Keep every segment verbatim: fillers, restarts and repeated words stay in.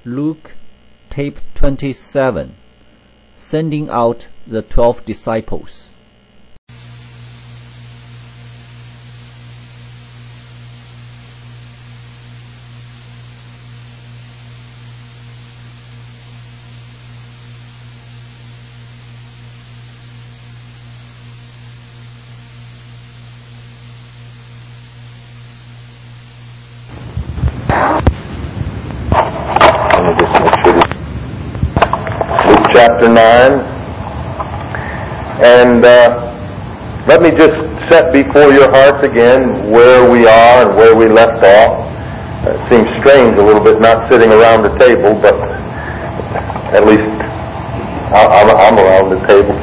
Luke, tape twenty-seven, Sending Out the Twelve Disciples. Chapter nine, and uh, let me just set before your hearts again where we are and where we left off. Uh, it seems strange a little bit not sitting around the table, but at least I'm, I'm around the table.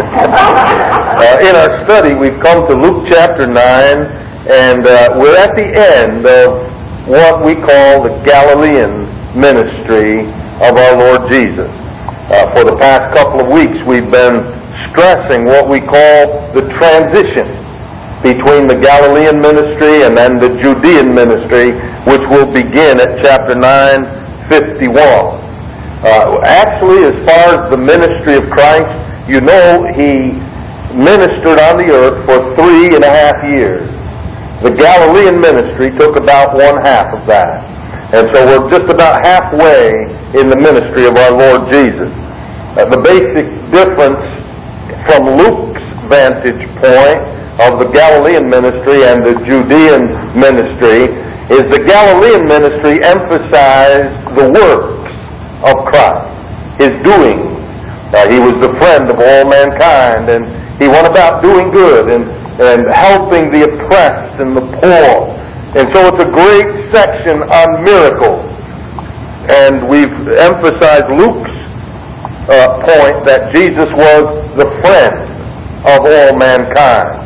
uh, in our study, we've come to Luke chapter nine, and uh, we're at the end of what we call the Galilean ministry of our Lord Jesus. Uh, for the past couple of weeks, we've been stressing what we call the transition between the Galilean ministry and then the Judean ministry, which will begin at chapter nine fifty-one. Uh, actually, as far as the ministry of Christ, you know he ministered on the earth for three and a half years. The Galilean ministry took about one half of that. And so we're just about halfway in the ministry of our Lord Jesus. Uh, the basic difference from Luke's vantage point of the Galilean ministry and the Judean ministry is the Galilean ministry emphasized the works of Christ, his doing. Uh, he was the friend of all mankind, and he went about doing good and, and helping the oppressed and the poor. And so it's a great section on miracles. And we've emphasized Luke's uh, point that Jesus was the friend of all mankind.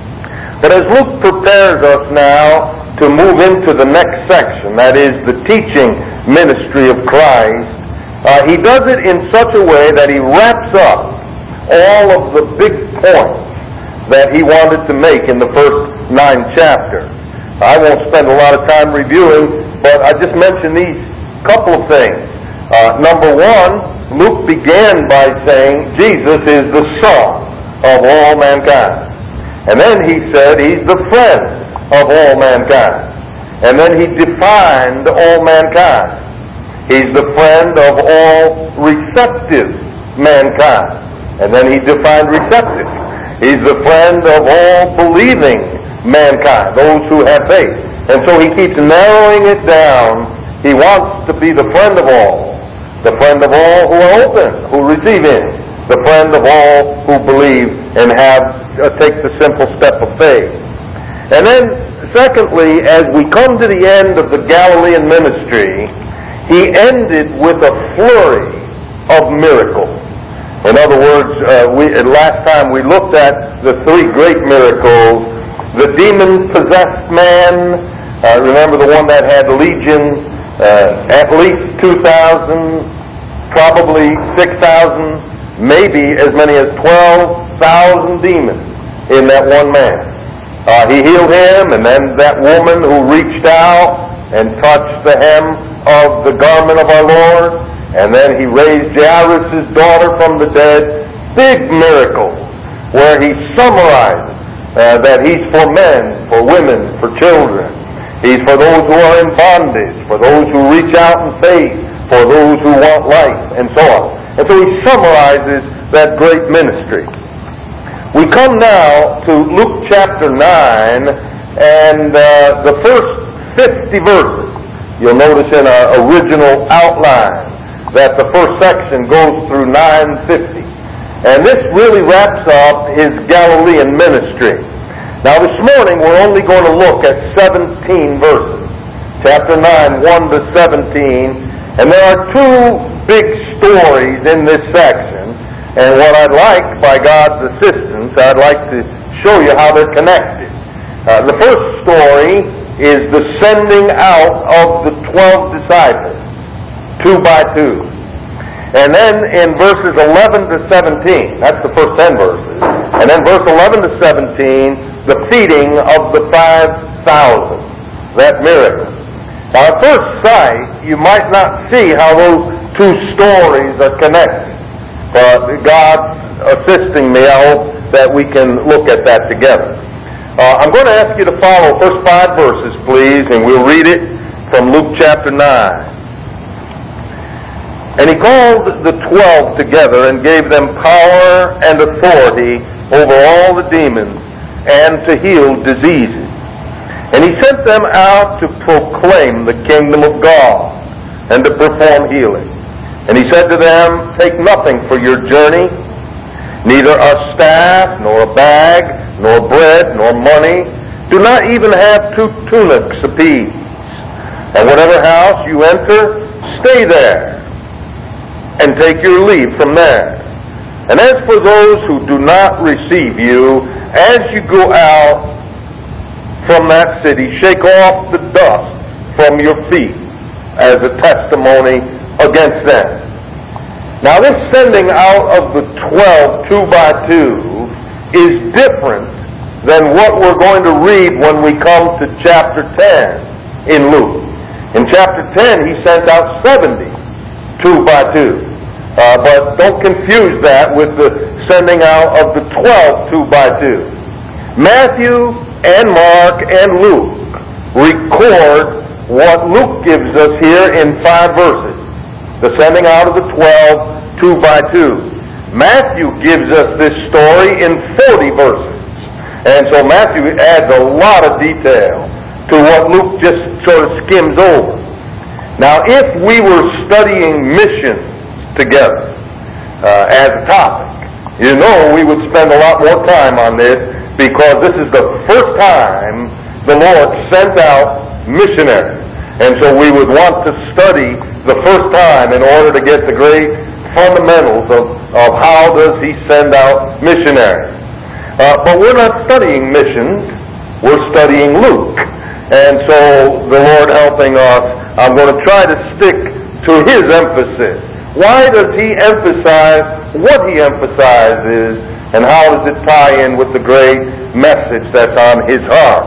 But as Luke prepares us now to move into the next section, that is the teaching ministry of Christ, uh, he does it in such a way that he wraps up all of the big points that he wanted to make in the first nine chapters. I won't spend a lot of time reviewing, but I just mention these couple of things. Uh, number one, Luke began by saying Jesus is the Son of all mankind. And then he said he's the friend of all mankind. And then he defined all mankind. He's the friend of all receptive mankind. And then he defined receptive. He's the friend of all believing mankind, those who have faith. And so he keeps narrowing it down. He wants to be the friend of all, the friend of all who are open, who receive him, the friend of all who believe and have uh, take the simple step of faith. And then, secondly, as we come to the end of the Galilean ministry, he ended with a flurry of miracles. In other words, uh, we, last time we looked at the three great miracles. The demon-possessed man, uh, remember the one that had legion, uh, at least two thousand, probably six thousand, maybe as many as twelve thousand demons in that one man. Uh, he healed him, and then that woman who reached out and touched the hem of the garment of our Lord, and then he raised Jairus' daughter from the dead. Big miracle where he summarizes Uh, that he's for men, for women, for children. He's for those who are in bondage, for those who reach out in faith, for those who want life, and so on. And so he summarizes that great ministry. We come now to Luke chapter nine, and uh, the first fifty verses. You'll notice in our original outline that the first section goes through nine fifty. And this really wraps up his Galilean ministry. Now this morning we're only going to look at seventeen verses. Chapter nine, one to seventeen. And there are two big stories in this section. And what I'd like, by God's assistance, I'd like to show you how they're connected. Uh, the first story is the sending out of the twelve disciples, two by two. And then in verses eleven to seventeen, that's the first ten verses, and then verse eleven to seventeen, the feeding of the five thousand, that miracle. Now, at first sight, you might not see how those two stories are connected. But God assisting me, I hope that we can look at that together. Uh, I'm going to ask you to follow the first five verses, please, and we'll read it from Luke chapter nine. And he called the twelve together and gave them power and authority over all the demons and to heal diseases. And he sent them out to proclaim the kingdom of God and to perform healing. And he said to them, take nothing for your journey, neither a staff, nor a bag, nor bread, nor money. Do not even have two tunics apiece. And whatever house you enter, stay there, and take your leave from there. And as for those who do not receive you, as you go out from that city, shake off the dust from your feet as a testimony against them. Now, this sending out of the twelve two by two is different than what we're going to read when we come to chapter ten in Luke. In chapter ten, he sent out seventy two by two. Uh, but don't confuse that with the sending out of the twelve two by two. Matthew and Mark and Luke record what Luke gives us here in five verses. The sending out of the twelve two by two. Matthew gives us this story in forty verses. And so Matthew adds a lot of detail to what Luke just sort of skims over. Now, if we were studying missions together uh, as a topic, you know we would spend a lot more time on this because this is the first time the Lord sent out missionaries. And so we would want to study the first time in order to get the great fundamentals of, of how does he send out missionaries. Uh, but we're not studying missions, we're studying Luke. And so the Lord helping us, I'm going to try to stick to his emphasis. Why does he emphasize what he emphasizes, and how does it tie in with the great message that's on his heart?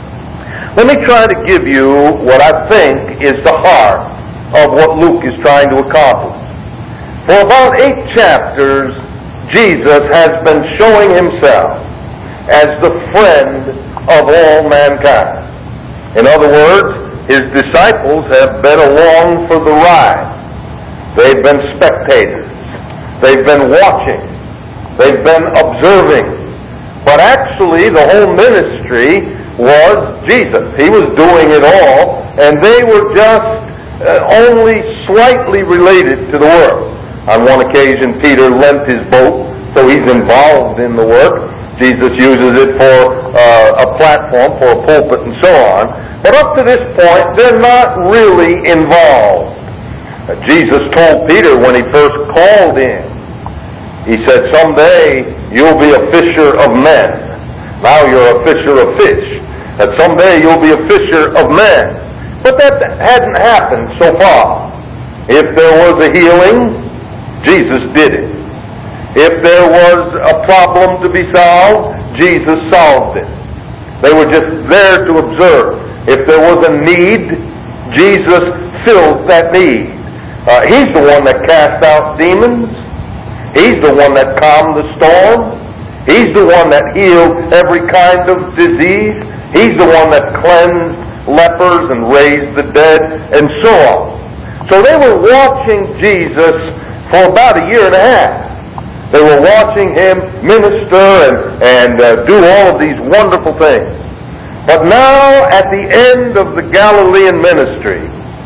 Let me try to give you what I think is the heart of what Luke is trying to accomplish. For about eight chapters, Jesus has been showing himself as the friend of all mankind. In other words, his disciples have been along for the ride. They've been spectators. They've been watching. They've been observing. But actually, the whole ministry was Jesus. He was doing it all, and they were just uh, only slightly related to the work. On one occasion, Peter lent his boat, so he's involved in the work. Jesus uses it for uh, a platform, for a pulpit, and so on. But up to this point, they're not really involved. Uh, Jesus told Peter when he first called him, he said, someday you'll be a fisher of men. Now you're a fisher of fish. That someday you'll be a fisher of men. But that hadn't happened so far. If there was a healing, Jesus did it. If there was a problem to be solved, Jesus solved it. They were just there to observe. If there was a need, Jesus filled that need. Uh, he's the one that cast out demons. He's the one that calmed the storm. He's the one that healed every kind of disease. He's the one that cleansed lepers and raised the dead and so on. So they were watching Jesus for about a year and a half. They were watching him minister and, and uh, do all of these wonderful things. But now, at the end of the Galilean ministry,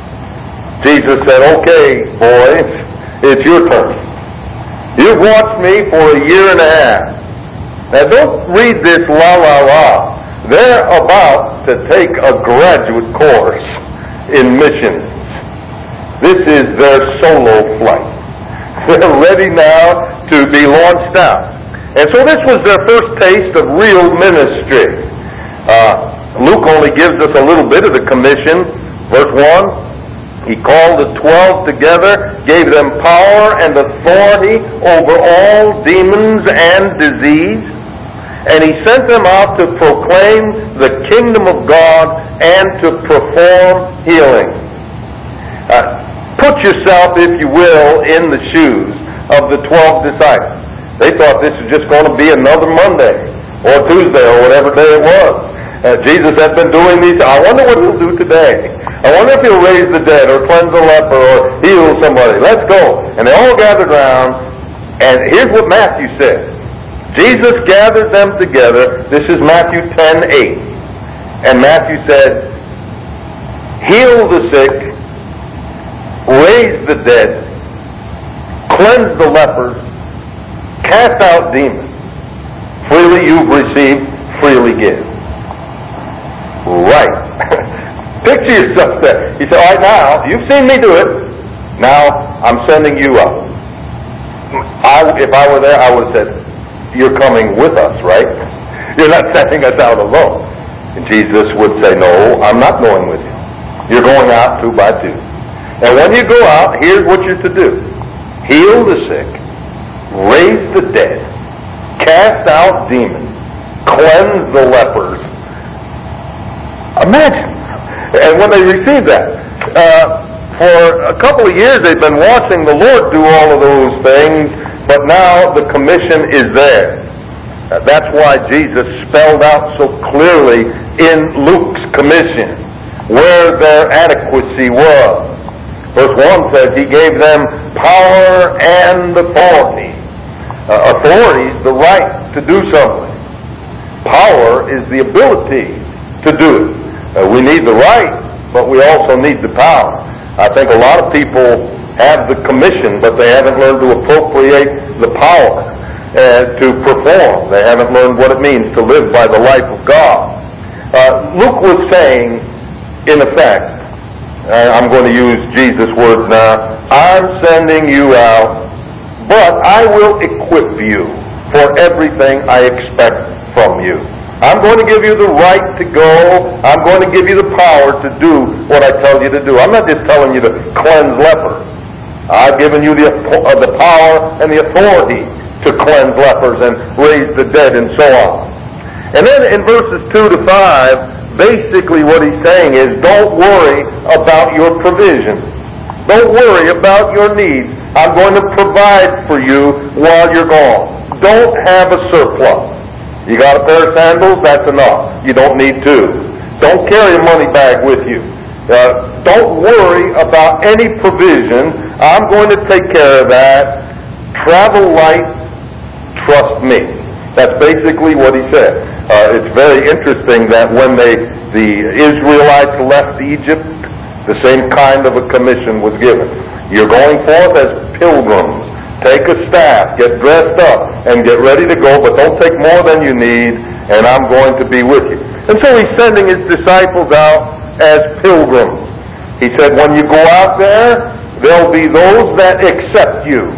Jesus said, okay, boys, it's your turn. You've watched me for a year and a half. Now don't read this la la la. They're about to take a graduate course in missions. This is their solo flight. They're ready now to be launched out. And so this was their first taste of real ministry. Uh, Luke only gives us a little bit of the commission. Verse one, he called the twelve together, gave them power and authority over all demons and disease, and he sent them out to proclaim the kingdom of God and to perform healing. put yourself, if you will, in the shoes of the twelve disciples. They thought this was just going to be another Monday or Tuesday or whatever day it was. Uh, Jesus had been doing these. I wonder what he'll do today. I wonder if he'll raise the dead or cleanse a leper or heal somebody. Let's go. And they all gathered around, and here's what Matthew says. Jesus gathered them together. This is Matthew ten eight. And Matthew said, heal the sick, raise the dead, cleanse the lepers, cast out demons. Freely you've received, freely give. Right. Picture yourself there. He said, all right, now, you've seen me do it. Now, I'm sending you out. I, if I were there, I would have said, you're coming with us, right? You're not sending us out alone. And Jesus would say, no, I'm not going with you. You're going out two by two. And when you go out, here's what you're to do. Heal the sick, raise the dead, cast out demons, cleanse the lepers. Imagine. And when they received that, uh, for a couple of years they've been watching the Lord do all of those things, but now the commission is there. Uh, that's why Jesus spelled out so clearly in Luke's commission where their adequacy was. Verse one says he gave them power and authority. Uh, authority is the right to do something. Power is the ability to do it. Uh, we need the right, but we also need the power. I think a lot of people have the commission, but they haven't learned to appropriate the power uh, to perform. They haven't learned what it means to live by the life of God. Uh, Luke was saying, in effect, uh, I'm going to use Jesus' words now, I'm sending you out, but I will equip you for everything I expect from you. I'm going to give you the right to go. I'm going to give you the power to do what I tell you to do. I'm not just telling you to cleanse lepers. I've given you the, uh, the power and the authority to cleanse lepers and raise the dead and so on. And then in verses two to five, basically what he's saying is, don't worry about your provision. Don't worry about your needs. I'm going to provide for you while you're gone. Don't have a surplus. You got a pair of sandals? That's enough. You don't need two. Don't carry a money bag with you. Uh, don't worry about any provision. I'm going to take care of that. Travel light. Trust me. That's basically what he said. Uh, it's very interesting that when they, the Israelites left Egypt, the same kind of a commission was given. You're going forth as pilgrims. Take a staff, get dressed up, and get ready to go, but don't take more than you need, and I'm going to be with you. And so he's sending his disciples out as pilgrims. He said, when you go out there, there'll be those that accept you.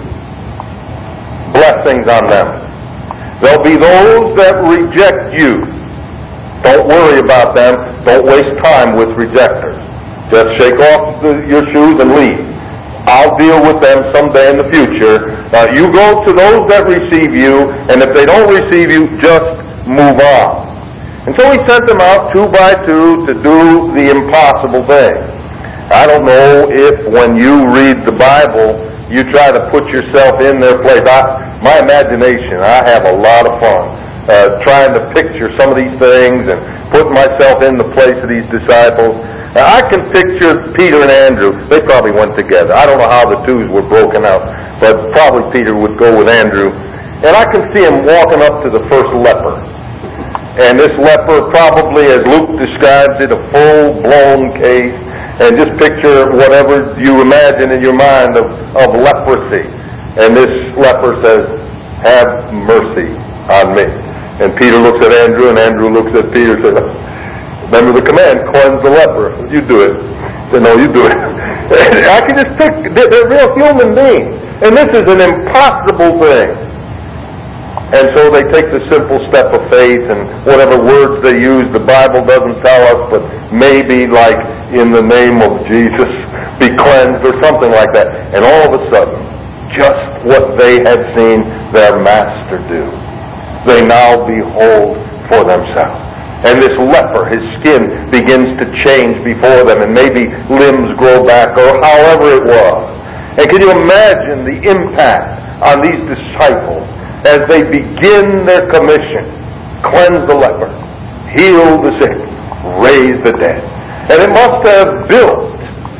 Blessings on them. There'll be those that reject you. Don't worry about them. Don't waste time with rejectors. Just shake off the, your shoes and leave. I'll deal with them someday in the future. Uh, you go to those that receive you, and if they don't receive you, just move on. And so he sent them out two by two to do the impossible thing. I don't know if when you read the Bible, you try to put yourself in their place. I, my imagination, I have a lot of fun uh, trying to picture some of these things and put myself in the place of these disciples. Now, I can picture Peter and Andrew. They probably went together. I don't know how the twos were broken out, but probably Peter would go with Andrew. And I can see him walking up to the first leper. And this leper probably, as Luke describes it, a full-blown case. And just picture whatever you imagine in your mind of, of leprosy. And this leper says, have mercy on me. And Peter looks at Andrew, and Andrew looks at Peter and says, remember the command, cleanse the leper. You do it. He said, no, you do it. I can just pick, they're real human beings. And this is an impossible thing. And so they take the simple step of faith, and whatever words they use, the Bible doesn't tell us, but maybe like, in the name of Jesus, be cleansed, or something like that. And all of a sudden, just what they had seen their master do, they now behold for themselves. And this leper, his skin begins to change before them, and maybe limbs grow back, or however it was. And can you imagine the impact on these disciples as they begin their commission? Cleanse the leper, heal the sick, raise the dead. And it must have built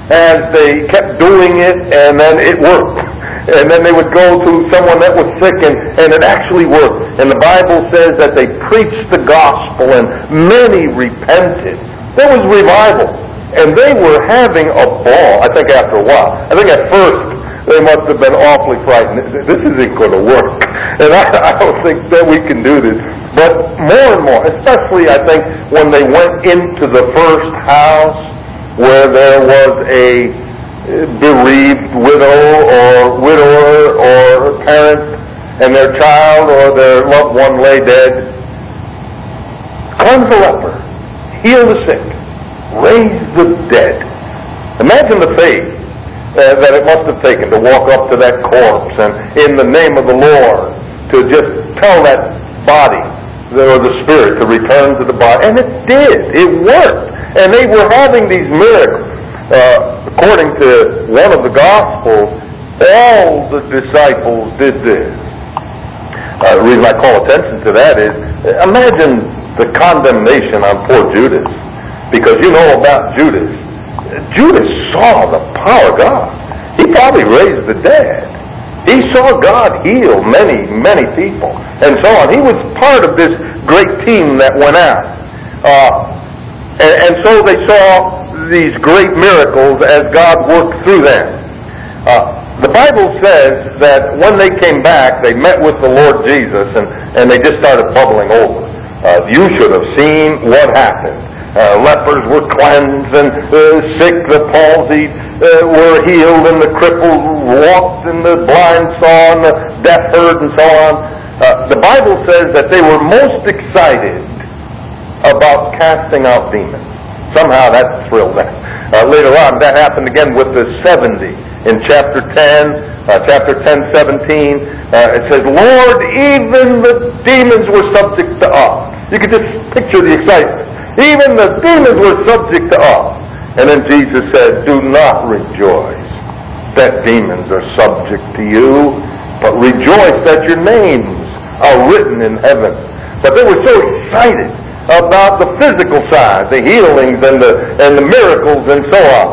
as they kept doing it, and then it worked. And then they would go to someone that was sick, and, and it actually worked. And the Bible says that they preached the gospel, and many repented. There was revival. And they were having a ball, I think after a while. I think at first they must have been awfully frightened. This isn't going to work. And I, I don't think that we can do this. But more and more, especially I think when they went into the first house where there was a bereaved widow or widower or parent and their child or their loved one lay dead. Cleanse the leper, heal the sick, raise the dead. Imagine the faith uh, that it must have taken to walk up to that corpse and in the name of the Lord to just tell that body or the spirit to return to the body. And it did. It worked. And they were having these miracles. Uh, according to one of the Gospels, all the disciples did this. Uh, the reason I call attention to that is, imagine the condemnation on poor Judas. Because you know about Judas. Judas saw the power of God. He probably raised the dead. He saw God heal many, many people. And so on. He was part of this great team that went out. Uh, and, and so they saw these great miracles as God worked through them. Uh, the Bible says that when they came back, they met with the Lord Jesus, and, and they just started bubbling over. Uh, you should have seen what happened. Uh, lepers were cleansed, and uh, sick, the palsied uh, were healed, and the crippled walked, and the blind saw, and the deaf heard, and so on. Uh, the Bible says that they were most excited about casting out demons. Somehow that thrilled them. Uh, later on, that happened again with the seventy in chapter ten, uh, chapter ten, seventeen. Uh, it says, Lord, even the demons were subject to us. You could just picture the excitement. Even the demons were subject to us. And then Jesus said, do not rejoice that demons are subject to you, but rejoice that your names are written in heaven. But they were so excited about the physical side, the healings and the and the miracles and so on.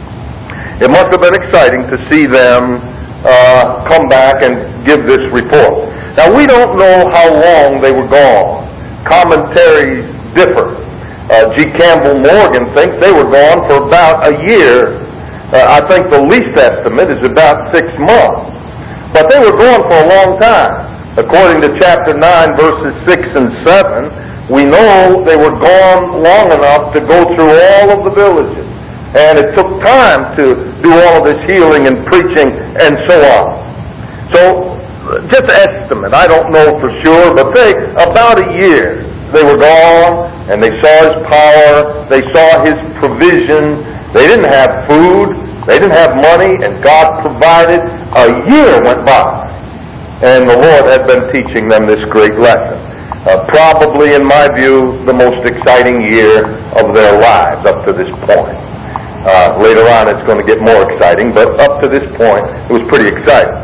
It must have been exciting to see them uh, come back and give this report. Now, we don't know how long they were gone. Commentaries differ. Uh, G. Campbell Morgan thinks they were gone for about a year. Uh, I think the least estimate is about six months. But they were gone for a long time. According to chapter nine, verses six and seven, we know they were gone long enough to go through all of the villages. And it took time to do all of this healing and preaching and so on. So, just estimate, I don't know for sure, but they, about a year, they were gone, and they saw His power, they saw His provision. They didn't have food, they didn't have money, and God provided. A year went by, and the Lord had been teaching them this great lesson. Uh, probably, in my view, the most exciting year of their lives up to this point. Uh, later on, it's going to get more exciting, but up to this point, it was pretty exciting.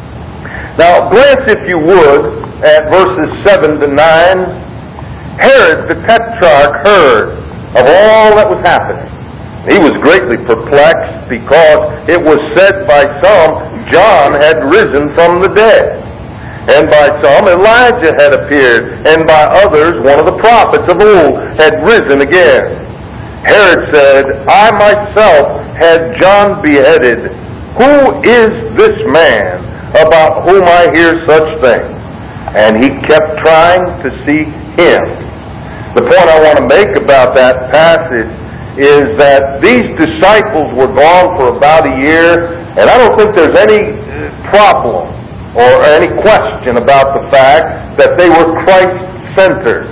Now, glance, if you would, at verses seven to nine. Herod the Tetrarch heard of all that was happening. He was greatly perplexed because it was said by some John had risen from the dead. And by some, Elijah had appeared, and by others, one of the prophets of old had risen again. Herod said, I myself had John beheaded. Who is this man about whom I hear such things? And he kept trying to see him. The point I want to make about that passage is that these disciples were gone for about a year, and I don't think there's any problem or any question about the fact that they were Christ-centered.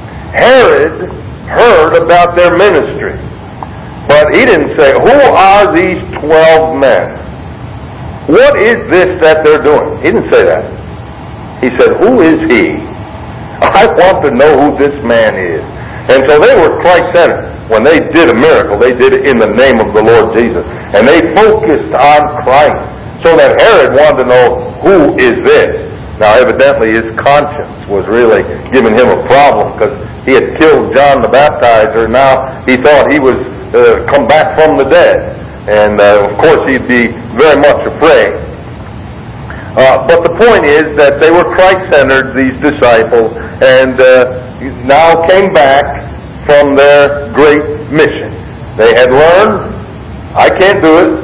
Herod heard about their ministry, but he didn't say, who are these twelve men? What is this that they're doing? He didn't say that. He said, who is he? I want to know who this man is. And so they were Christ-centered. When they did a miracle, they did it in the name of the Lord Jesus. And they focused on Christ, so that Herod wanted to know, who is this? Now, evidently, his conscience was really giving him a problem, because he had killed John the Baptizer. Now he thought he was uh, come back from the dead. And, uh, of course, he'd be very much afraid. Uh, but the point is that they were Christ-centered, these disciples, and uh, now came back from their great mission. They had learned, I can't do it.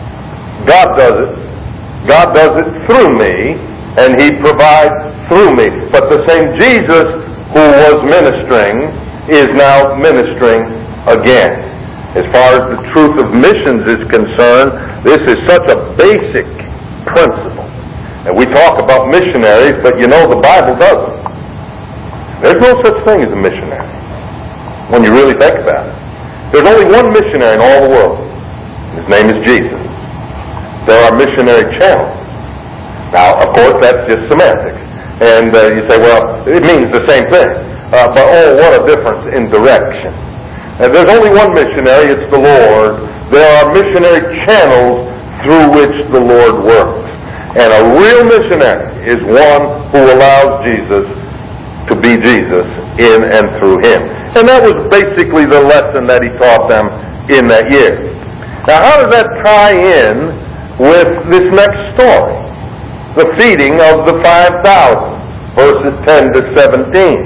God does it. God does it through me, and He provides through me. But the same Jesus who was ministering is now ministering again. As far as the truth of missions is concerned, this is such a basic principle. And we talk about missionaries, but you know the Bible doesn't. There's no such thing as a missionary, when you really think about it. There's only one missionary in all the world. His name is Jesus. There are missionary channels. Now, of course, that's just semantics. And uh, you say, well, it means the same thing. Uh, but oh, what a difference in direction. And there's only one missionary, it's the Lord. There are missionary channels through which the Lord works. And a real missionary is one who allows Jesus to be Jesus in and through him. And that was basically the lesson that he taught them in that year. Now, how does that tie in with this next story? The feeding of the five thousand, verses ten to seventeen.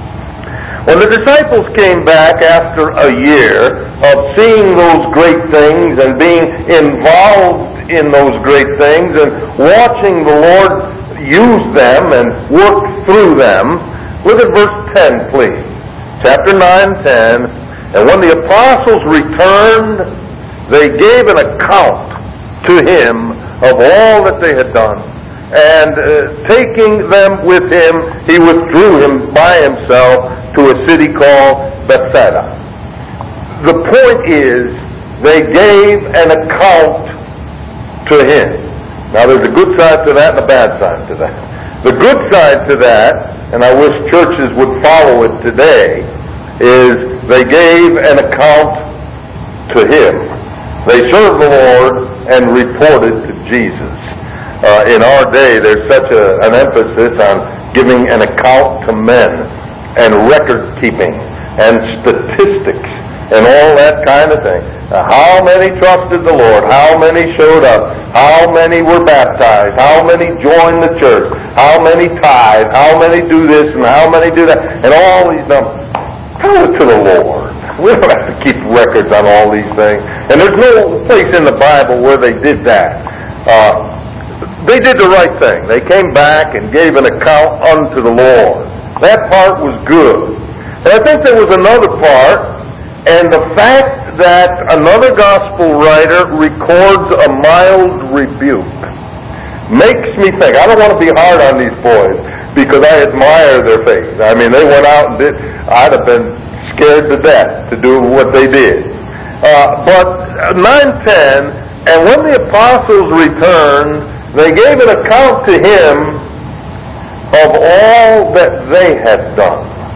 When the disciples came back after a year of seeing those great things and being involved in those great things and watching the Lord use them and work through them, look at verse ten, please. Chapter nine, ten. And when the apostles returned, they gave an account to him of all that they had done. And uh, taking them with him, he withdrew him by himself to a city called Bethsaida. The point is, they gave an account to him. Now there's a good side to that and a bad side to that. The good side to that, and I wish churches would follow it today, is they gave an account to him. They served the Lord and reported to Jesus. Uh, in our day, there's such a, an emphasis on giving an account to men and record keeping and statistics and all that kind of thing. Uh, how many trusted the Lord? How many showed up? How many were baptized? How many joined the church? How many tithe? How many do this and how many do that? And all these numbers. Tell it to the Lord. We don't have to keep records on all these things. And there's no place in the Bible where they did that. Uh, They did the right thing. They came back and gave an account unto the Lord. That part was good. But I think there was another part, and the fact that another gospel writer records a mild rebuke makes me think. I don't want to be hard on these boys because I admire their faith. I mean, they went out and did. I'd have been scared to death to do what they did. Uh, but nine ten, and when the apostles returned, they gave an account to him of all that they had done.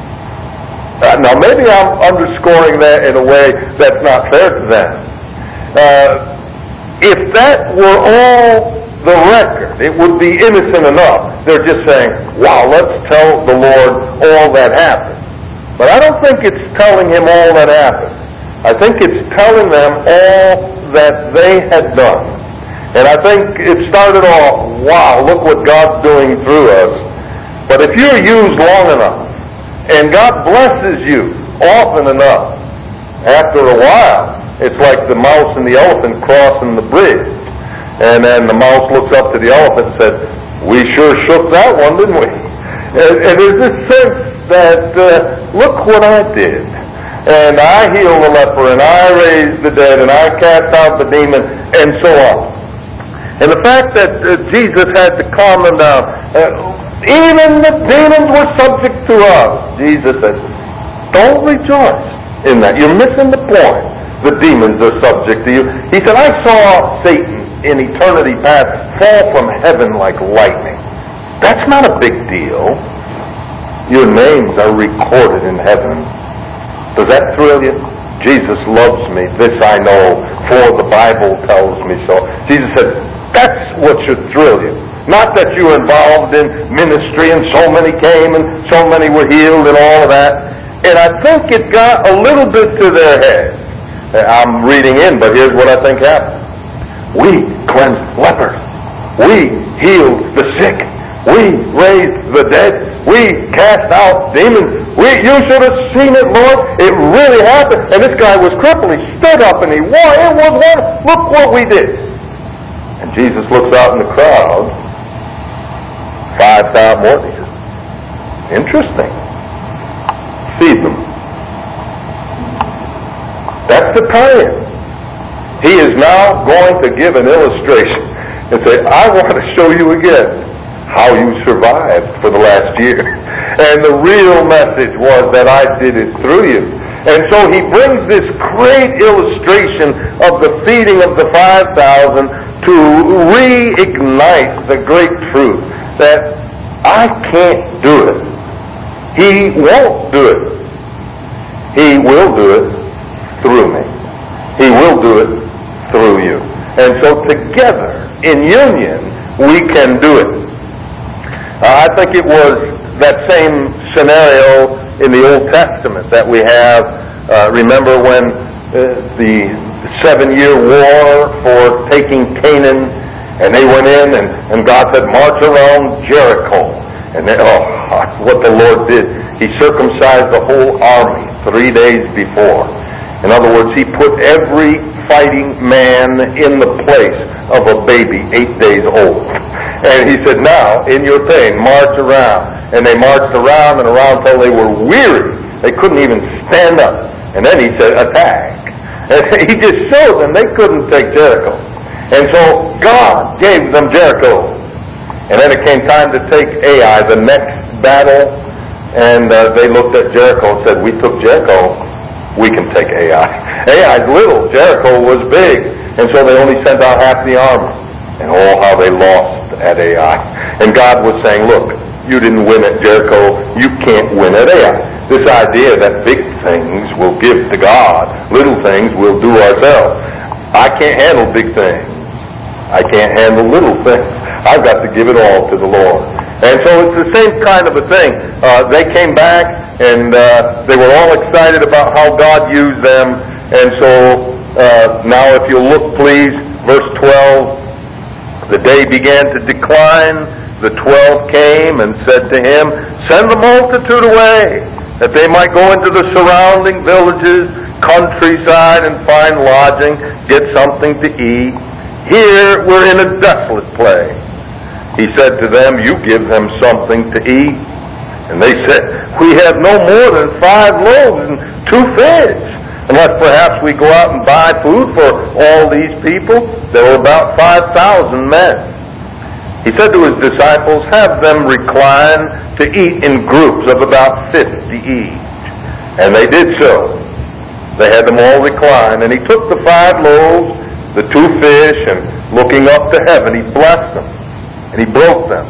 Uh, now, maybe I'm underscoring that in a way that's not fair to them. Uh, if that were all the record, it would be innocent enough. They're just saying, wow, let's tell the Lord all that happened. But I don't think it's telling him all that happened. I think it's telling them all that they had done. And I think it started off, wow, look what God's doing through us. But if you're used long enough, and God blesses you often enough, after a while, it's like the mouse and the elephant crossing the bridge. And then the mouse looks up to the elephant and said, we sure shook that one, didn't we? And, and there's this sense that, uh, look what I did. And I healed the leper, and I raised the dead, and I cast out the demon, and so on. And the fact that uh, Jesus had to calm them down, uh, even the demons were subject to us. Jesus said, don't rejoice in that. You're missing the point. The demons are subject to you. He said, I saw Satan in eternity past fall from heaven like lightning. That's not a big deal. Your names are recorded in heaven. Does that thrill you? Jesus loves me. This I know, for the Bible tells me so. Jesus said, that's what should thrill you. Not that you were involved in ministry and so many came and so many were healed and all of that. And I think it got a little bit to their head. I'm reading in, but here's what I think happened. We cleansed lepers. We healed the sick. We raised the dead. We cast out demons. We, you should have seen it, Lord. It really happened. And this guy was crippled. He stood up and he won. It was one. Look what we did. And Jesus looks out in the crowd. Five thousand more. He says, interesting. Feed them. That's the time. He is now going to give an illustration and say, I want to show you again how you survived for the last year. And the real message was that I did it through you. And so he brings this great illustration of the feeding of the five thousand to reignite the great truth that I can't do it. He won't do it. He will do it through me. He will do it through you. And so together, in union, we can do it. Uh, I think it was that same scenario in the Old Testament that we have. Uh, remember when uh, the seven-year war for taking Canaan, and they went in, and, and God said, march around Jericho. And then, oh, what the Lord did. He circumcised the whole army three days before. In other words, he put every fighting man in the place of a baby eight days old. And he said, now, in your pain, march around. And they marched around and around until they were weary. They couldn't even stand up. And then he said, attack. And he just showed them they couldn't take Jericho. And so God gave them Jericho. And then it came time to take Ai, the next battle. And uh, they looked at Jericho and said, we took Jericho. We can take Ai. Ai's little. Jericho was big. And so they only sent out half the army. And oh, how they lost at Ai. And God was saying, look, you didn't win at Jericho. You can't win at Ai. This idea that big things we'll give to God, little things we'll do ourselves. I can't handle big things. I can't handle little things. I've got to give it all to the Lord. And so it's the same kind of a thing. Uh, they came back and uh, they were all excited about how God used them. And so uh, now if you'll look please, verse twelve, the day began to decline. The twelve came and said to him, send the multitude away, that they might go into the surrounding villages, countryside, and find lodging, get something to eat. Here we're in a desolate place. He said to them, you give them something to eat. And they said, we have no more than five loaves and two fish, unless perhaps we go out and buy food for all these people. There were about five thousand men. He said to his disciples, have them recline to eat in groups of about fifty each. And they did so. They had them all recline, and he took the five loaves, the two fish, and looking up to heaven, he blessed them, and he broke them.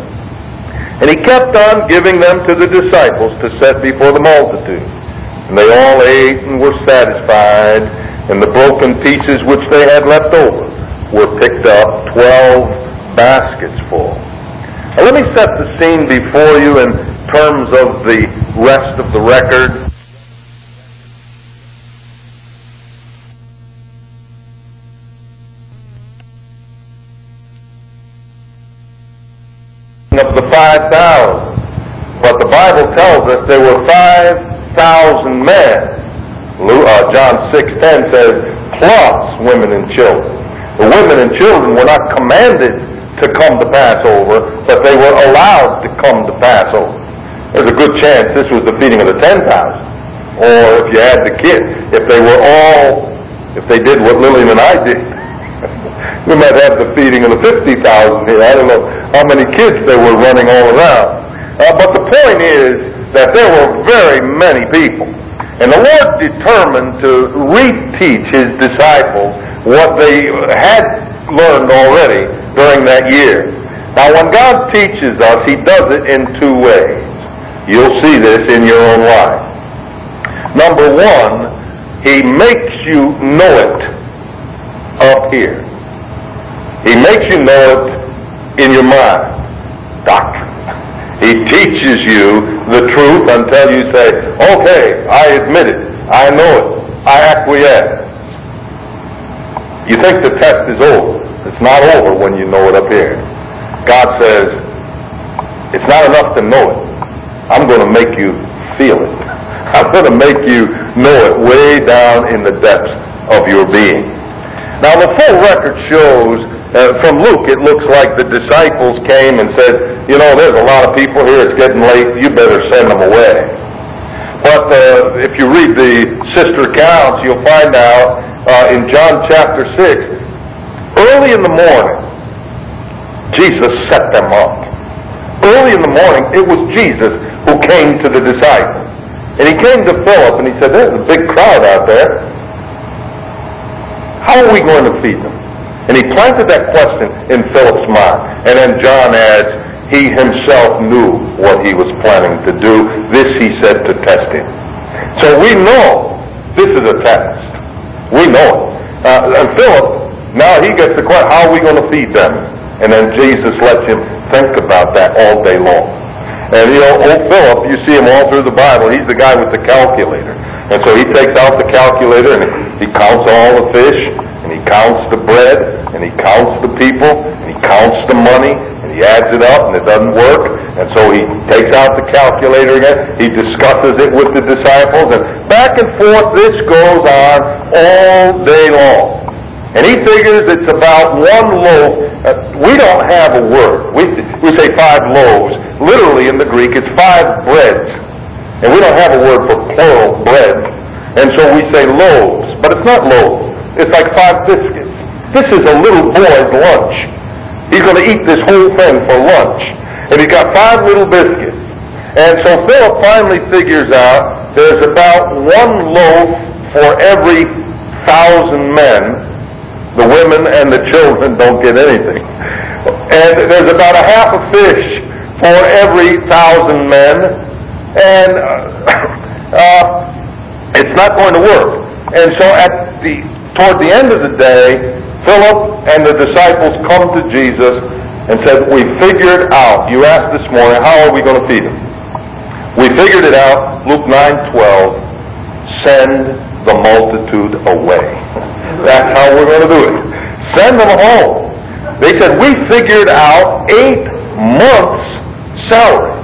And he kept on giving them to the disciples to set before the multitude. And they all ate and were satisfied, and the broken pieces which they had left over were picked up, twelve baskets full. Now let me set the scene before you in terms of the rest of the record. Of the five thousand, but the Bible tells us there were five thousand men. Uh, John six ten says, plus women and children. The women and children were not commanded to come to Passover, but they were allowed to come to Passover. There's a good chance this was the feeding of the ten thousand, or if you had the kids, if they were all, if they did what Lillian and I did, we might have the feeding of the fifty thousand here. I don't know how many kids there were running all around. Uh, but the point is that there were very many people. And the Lord determined to reteach his disciples what they had learned already during that year. Now when God teaches us, he does it in two ways. You'll see this in your own life. Number one, he makes you know it up here. He makes you know it in your mind. Doctrine. He teaches you the truth until you say, okay, I admit it. I know it. I acquiesce. You think the test is over. It's not over when you know it up here. God says, it's not enough to know it. I'm going to make you feel it. I'm going to make you know it way down in the depths of your being. Now the full record shows, uh, from Luke, it looks like the disciples came and said, you know, there's a lot of people here, it's getting late, you better send them away. But uh, if you read the sister accounts, you'll find out uh, in John chapter six, early in the morning, Jesus set them up. Early in the morning, it was Jesus who came to the disciples. And he came to Philip and he said, there's a big crowd out there. How are we going to feed them? And he planted that question in Philip's mind. And then John adds, he himself knew what he was planning to do. This he said to test him. So we know this is a test. We know it. Uh, and Philip, now he gets the question, how are we going to feed them? And then Jesus lets him think about that all day long. And you know, old Philip, you see him all through the Bible, he's the guy with the calculator. And so he takes out the calculator and he counts all the fish, and he counts the bread, and he counts the people, and he counts the money, and he adds it up, and it doesn't work. And so he takes out the calculator again, he discusses it with the disciples, and back and forth this goes on all day long. And he figures it's about one loaf. Uh, we don't have a word. We, we say five loaves. Literally in the Greek, it's five breads. And we don't have a word for plural bread. And so we say loaves. But it's not loaves. It's like five biscuits. This is a little boy's lunch. He's going to eat this whole thing for lunch. And he's got five little biscuits. And so Philip finally figures out there's about one loaf for every thousand men. The women and the children don't get anything. And there's about a half a fish for every thousand men. And uh, uh, it's not going to work. And so at the toward the end of the day, Philip and the disciples come to Jesus and said, we figured out, you asked this morning, how are we going to feed them? We figured it out, Luke nine twelve, send the multitude away. That's how we're going to do it. Send them home. They said, we figured out eight months' salary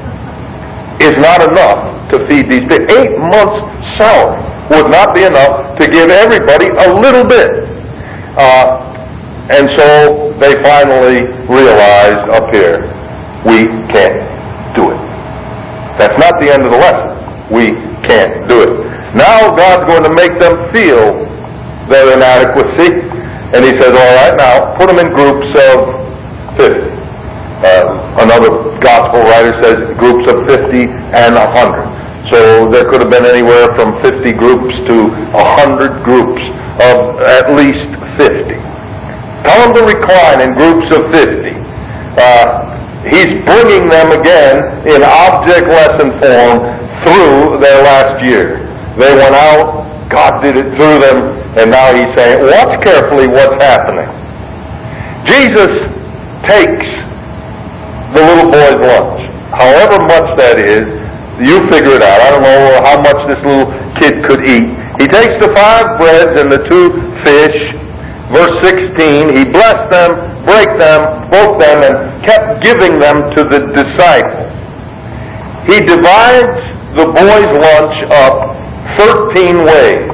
is not enough to feed these people. Eight months' salary would not be enough to give everybody a little bit. Uh, and so they finally realized up here, we can't do it. That's not the end of the lesson. We can't do it. Now God's going to make them feel their inadequacy. And he says, all right, now put them in groups of fifty. Uh, another gospel writer says groups of fifty and one hundred. So there could have been anywhere from fifty groups to one hundred groups of at least fifty. Tell them to recline in groups of fifty. Uh, he's bringing them again in object lesson form through their last year. They went out, God did it through them, and now he's saying, watch carefully what's happening. Jesus takes the little boy's lunch, however much that is, you figure it out. I don't know how much this little kid could eat. He takes the five breads and the two fish, verse sixteen, he blessed them, broke them, broke them, and kept giving them to the disciples. He divides the boy's lunch up thirteen ways.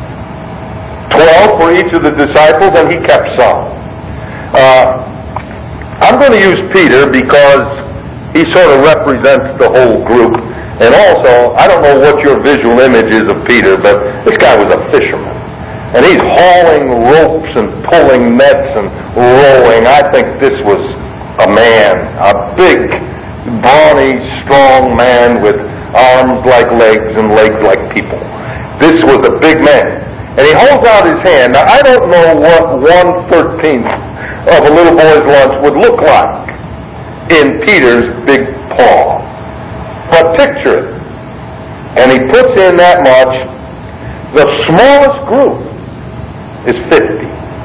Twelve for each of the disciples, and he kept some. Uh, I'm going to use Peter because he sort of represents the whole group. And also, I don't know what your visual image is of Peter, but this guy was a fisherman. And he's hauling ropes and pulling nets and rowing. I think this was a man, a big, brawny, strong man with arms like legs and legs like people. This was a big man. And he holds out his hand. Now, I don't know what one thirteenth of a little boy's lunch would look like in Peter's big paw. But picture it. and he puts in that much, the smallest group is fifty.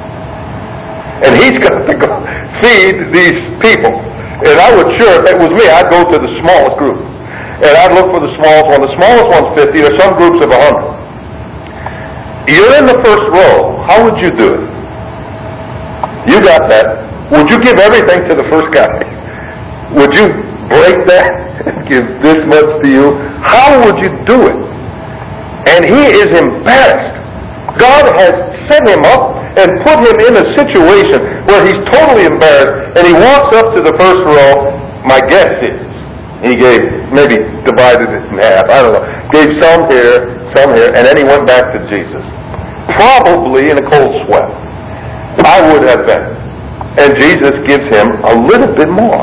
And he's got to go feed these people. And I would sure, if it was me, I'd go to the smallest group. And I'd look for the smallest one. The smallest one's fifty. There's some groups of one hundred. You're in the first row. How would you do it? You got that. Would you give everything to the first guy? Would you break that and give this much to you? How would you do it? And he is embarrassed. God has set him up and put him in a situation where he's totally embarrassed, and he walks up to the first row. My guess is he gave, maybe divided it in half, I don't know, gave some here, some here, and then he went back to Jesus. Probably in a cold sweat. I would have been. And Jesus gives him a little bit more.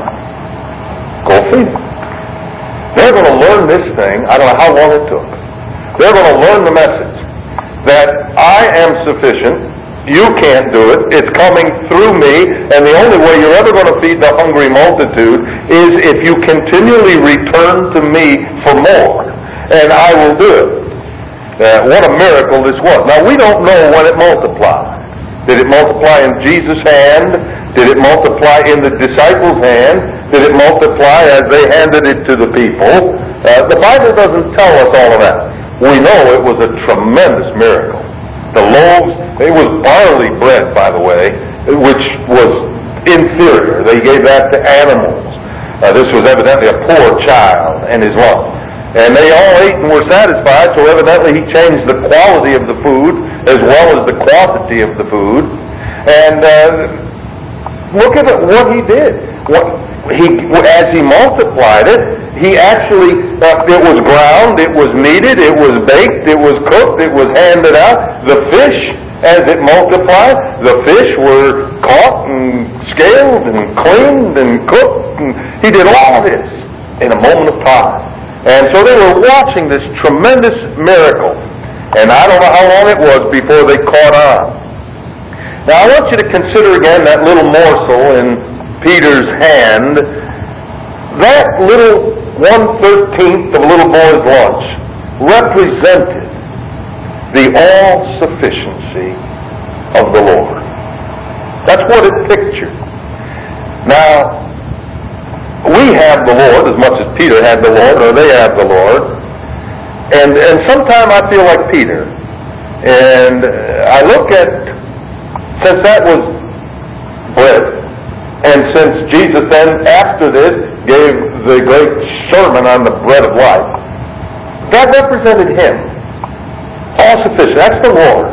Go feed him. They're going to learn this thing. I don't know how long it took. They're going to learn the message that I am sufficient. You can't do it. It's coming through me, and the only way you're ever going to feed the hungry multitude is if you continually return to me for more, and I will do it. Uh, what a miracle this was. Now, we don't know when it multiplied. Did it multiply in Jesus' hand? Did it multiply in the disciples' hand? Did it multiply as they handed it to the people? Uh, the Bible doesn't tell us all of that. We know it was a tremendous miracle. The loaves, it was barley bread, by the way, which was inferior. They gave that to animals. Uh, this was evidently a poor child and his lump. And they all ate and were satisfied, so evidently he changed the quality of the food as well as the quantity of the food. And uh, look at what he did. What he, as he multiplied it, he actually, uh, it was ground, it was kneaded, it was baked, it was cooked, it was handed out. The fish, as it multiplied, the fish were caught and scaled and cleaned and cooked. And he did all this in a moment of time. And so they were watching this tremendous miracle. And I don't know how long it was before they caught on. Now I want you to consider again that little morsel in Peter's hand. That little one-thirteenth of a little boy's lunch represented the all-sufficiency of the Lord. That's what it pictured. Now, we have the Lord as much as Peter had the Lord, or they have the Lord. And and sometimes I feel like Peter. And I look at, since that was bread, and since Jesus then, after this, gave the great sermon on the bread of life, that represented him. All sufficient. That's the Lord.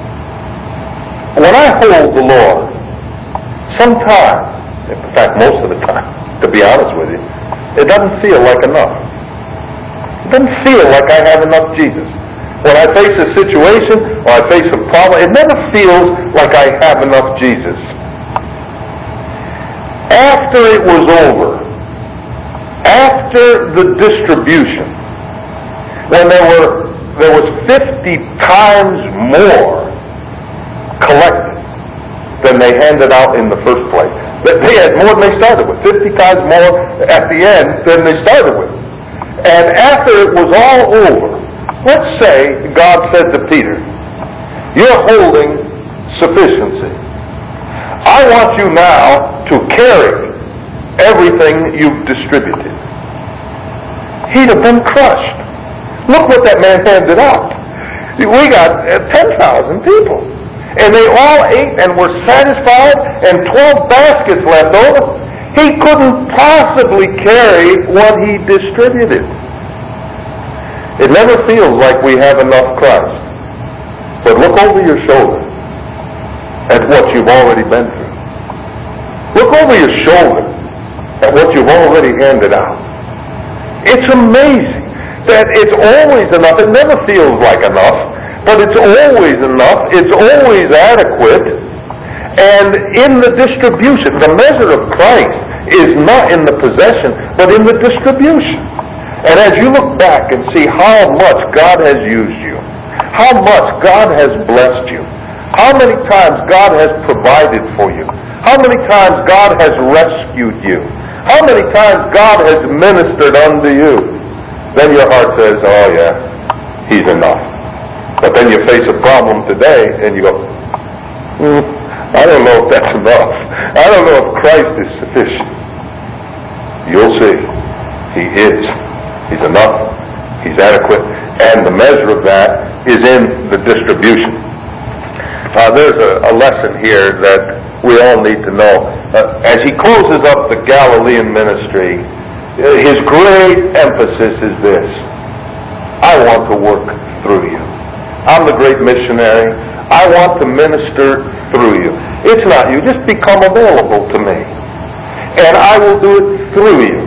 When I hold the Lord, sometimes, in fact most of the time, to be honest with you, it doesn't feel like enough. It doesn't feel like I have enough Jesus. When I face a situation or I face a problem, it never feels like I have enough Jesus. After it was over, after the distribution, when there were there was fifty times more collected than they handed out in the first place. They had more than they started with, fifty times more at the end than they started with. And after it was all over, let's say God said to Peter, you're holding sufficiency. I want you now to carry everything you've distributed. He'd have been crushed. Look what that man handed out. We got ten thousand people. And they all ate and were satisfied, and twelve baskets left over. He couldn't possibly carry what he distributed. It never feels like we have enough Christ. But look over your shoulder at what you've already been through. Look over your shoulder at what you've already handed out. It's amazing that it's always enough. It never feels like enough. But it's always enough, it's always adequate, and in the distribution, the measure of Christ is not in the possession, but in the distribution. And as you look back and see how much God has used you, how much God has blessed you, how many times God has provided for you, how many times God has rescued you, how many times God has ministered unto you, then your heart says, oh yeah, he's enough. But then you face a problem today and you go, hmm, I don't know if that's enough. I don't know if Christ is sufficient. You'll see. He is. He's enough. He's adequate. And the measure of that is in the distribution. Uh, there's a, a lesson here that we all need to know. Uh, as he closes up the Galilean ministry, uh, his great emphasis is this: I want to work through you. I'm the great missionary. I want to minister through you. It's not you. Just become available to me, and I will do it through you.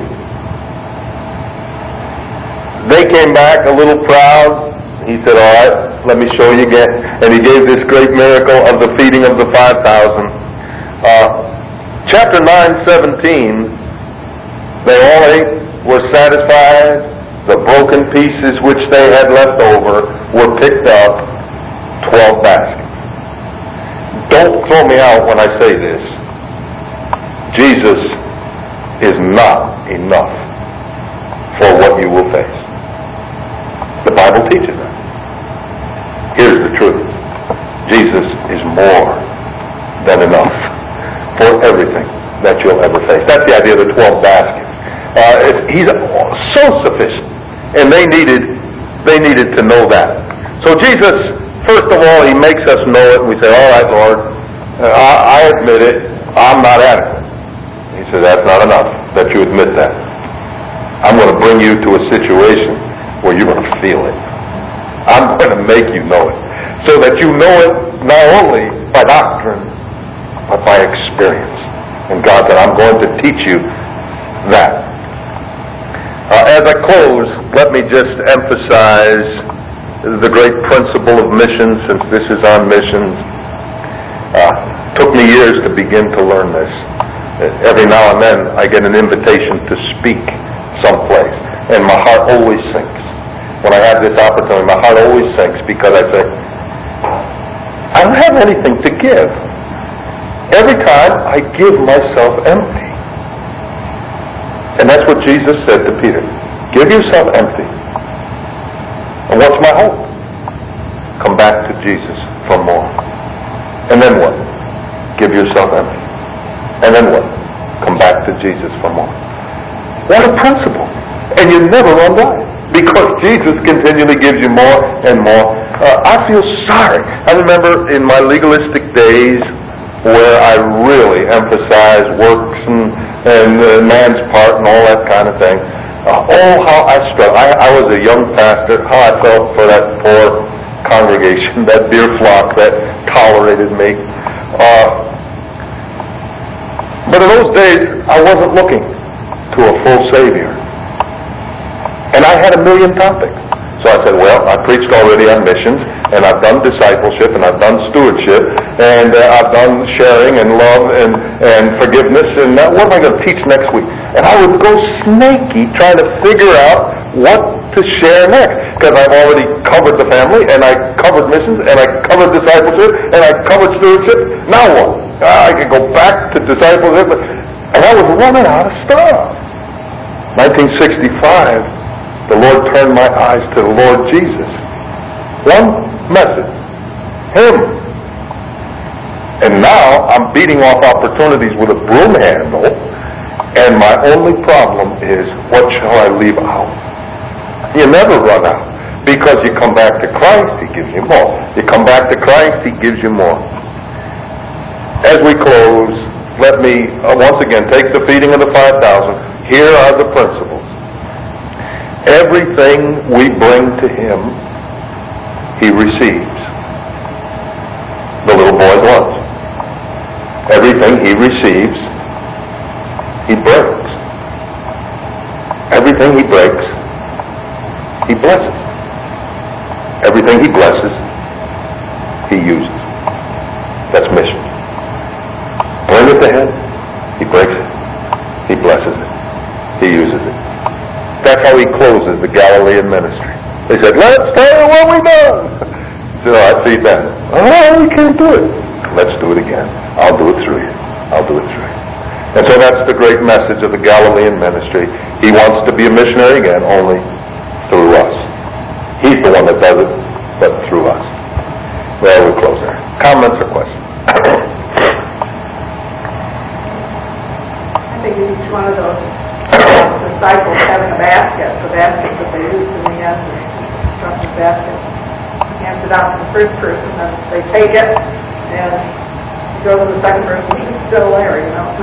They came back a little proud. He said, all right, let me show you again. And he gave this great miracle of the feeding of the five thousand. Uh, chapter nine, seventeen, they all ate, were satisfied. The broken pieces which they had left over were picked up, twelve baskets. Don't throw me out when I say this. Jesus is not enough for what you will face. The Bible teaches that. Here's the truth. Jesus is more than enough for everything that you'll ever face. That's the idea of the twelve baskets. Uh, it, he's so sufficient, and they needed they needed to know that. So Jesus, first of all, he makes us know it, and we say, all right, Lord, uh, I, I admit it, I'm not adequate. He says, that's not enough that you admit that. I'm going to bring you to a situation where you're going to feel it. I'm going to make you know it, so that you know it not only by doctrine, but by experience. And God said, I'm going to teach you that. Uh, as I close, let me just emphasize the great principle of missions, since this is on missions. Uh, took me years to begin to learn this. Every now and then I get an invitation to speak someplace, and my heart always sinks. When I have this opportunity, my heart always sinks, because I say, I don't have anything to give. Every time I give myself empty. And that's what Jesus said to Peter. Give yourself empty. And what's my hope? Come back to Jesus for more. And then what? Give yourself empty. And then what? Come back to Jesus for more. What a principle. And you never run dry, because Jesus continually gives you more and more. Uh, I feel sorry. I remember in my legalistic days where I really emphasized works and, and uh, man's part and all that kind of thing. Uh, oh, how I struggled. I, I was a young pastor. How I felt for that poor congregation, that dear flock that tolerated me. Uh, but in those days, I wasn't looking to a full Savior. And I had a million topics. So I said, well, I preached already on missions, and I've done discipleship, and I've done stewardship, and uh, I've done sharing and love and, and forgiveness, and uh, what am I going to teach next week? And I would go snaky trying to figure out what to share next, because I've already covered the family, and I covered missions, and I covered discipleship, and I covered stewardship. Now what? Uh, I could go back to discipleship, and I was running out of stuff. nineteen sixty-five, the Lord turned my eyes to the Lord Jesus. One message. Him. And now I'm beating off opportunities with a broom handle, and my only problem is, what shall I leave out? You never run out, because you come back to Christ, He gives you more. You come back to Christ, He gives you more. As we close, let me uh, once again take the feeding of the five thousand. Here are the principles. Everything we bring to Him, He receives. The little boy's lunch. Everything He receives, He breaks. Everything He breaks, He blesses. Everything He blesses, He uses. That's mission. Bring it to Him, He breaks it. He blesses it. He uses it. That's how He closes the Galilean ministry. They said, let's tell you what we've done. He said, all right, feed them. Oh, we can't do it. Let's do it again. I'll do it through you. I'll do it through you. And so that's the great message of the Galilean ministry. He wants to be a missionary again, only through us. He's the one that does it, but through us. Well, we'll close there. Comments or questions? I think each one of those disciples having a basket, the basket that they used in the end, the instruction basket, hands it out to the first person, and they take it, and you go to the second person, he's still there, you know.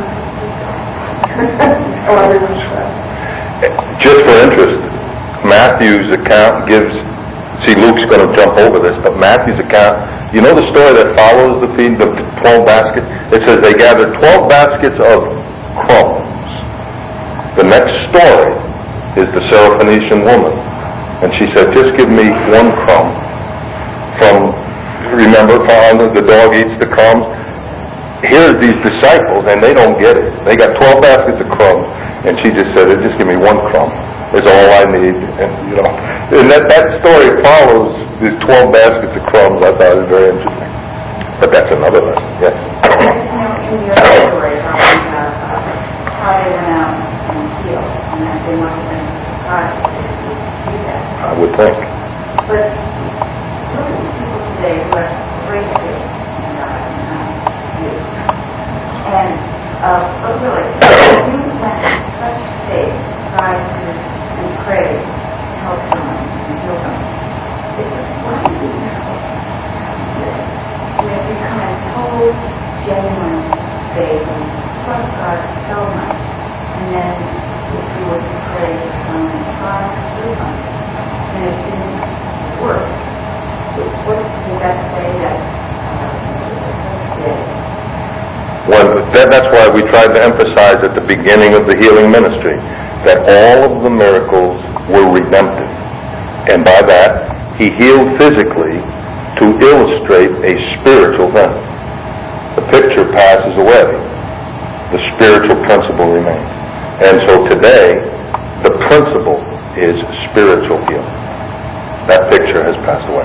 Oh, everyone's Just for interest, Matthew's account gives, see, Luke's going to jump over this, but Matthew's account, you know the story that follows the feed, the twelve baskets? It says they gathered twelve baskets of crumbs. The next story is the Syrophoenician woman. And she said, just give me one crumb from, remember, the dog eats the crumbs. Here's these disciples, and they don't get it. They got twelve baskets of crumbs. And she just said, just give me one crumb. It's all I need. And, you know, and that, that story follows these twelve baskets of crumbs. I thought it was very interesting. But that's another lesson, yes. In your story, how they went out and healed, and that they must have been surprised to do that. I would think. But look at the people today who are afraid of it, and God and not you. And, uh, but really, you went in such faith, tried to and pray, help someone, and heal them. It's just, why do you know? We have become in total, genuine faith and trust God so much. And then if we were to pray for someone and God do something, and it didn't work, what did that say that uh, did? Well, that, that's why we tried to emphasize at the beginning of the healing ministry that all of the miracles were redemptive. And by that, he healed physically to illustrate a spiritual thing. The picture passes away. The spiritual principle remains. And so today, the principle is spiritual healing. That picture has passed away.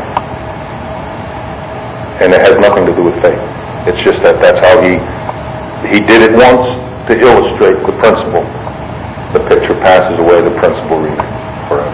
And it has nothing to do with faith. It's just that that's how he he did it once to illustrate the principle. The picture passes away, the principle remains forever.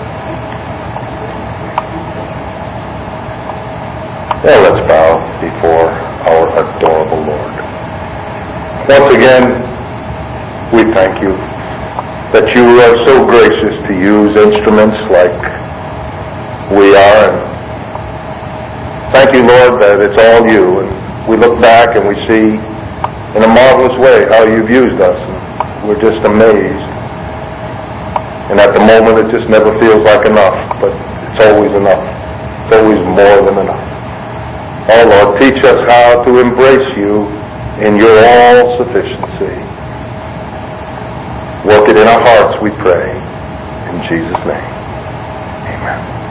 Well, let's bow before our adorable Lord. Once again, we thank you that you are so gracious to use instruments like we are. And thank you, Lord, that it's all you. And we look back and we see in a marvelous way how you've used us. And we're just amazed. And at the moment, it just never feels like enough, but it's always enough. It's always more than enough. Oh, Lord, teach us how to embrace you in your all-sufficiency. Work it in our hearts, we pray. In Jesus' name, amen.